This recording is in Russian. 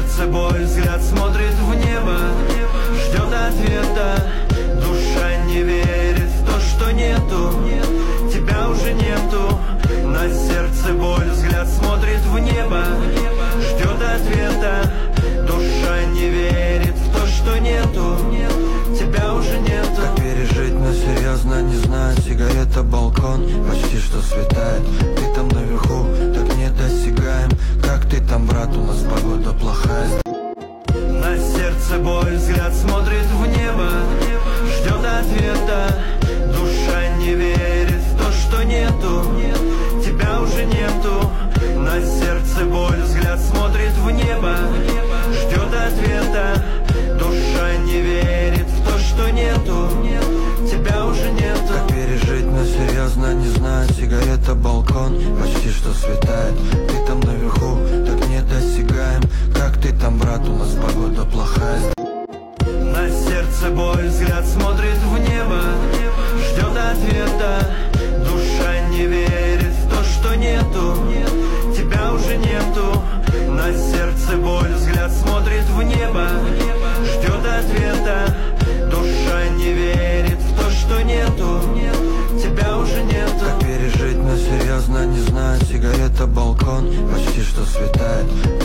сердце боль, взгляд смотрит в небо, ждет ответа. Душа не верит в то, что нету, тебя уже нету. На сердце боль, взгляд смотрит в небо, ждет ответа. Душа не верит в то, что нету, тебя уже нету. Как пережить, но серьезно не знаю. Сигарета, балкон, почти что светает. Ты там наверху, так недосягаем. Как ты там, брат, у нас погода плохая. На сердце боль, взгляд смотрит в небо, ждет ответа. Душа не верит в то, что нету, тебя уже нету. На сердце боль, взгляд смотрит в небо, ждет ответа. Душа не верит в то, что нету, тебя уже нету. Как пережить, но серьезно не знаю. Сигарета, балкон, почти что светает. Ты там наверху, так недосягаем. Как ты там, брат, у нас погода плохая. На сердце боль, взгляд смотрит в небо, ждет ответа. Душа не верит в то, что нету, тебя уже нету. На сердце боль, взгляд смотрит в небо, ждет ответа. Душа не верит в то, что нету, тебя уже нету. Как пережить, но серьезно не знаю. Сигарета, балкон, почти что светает.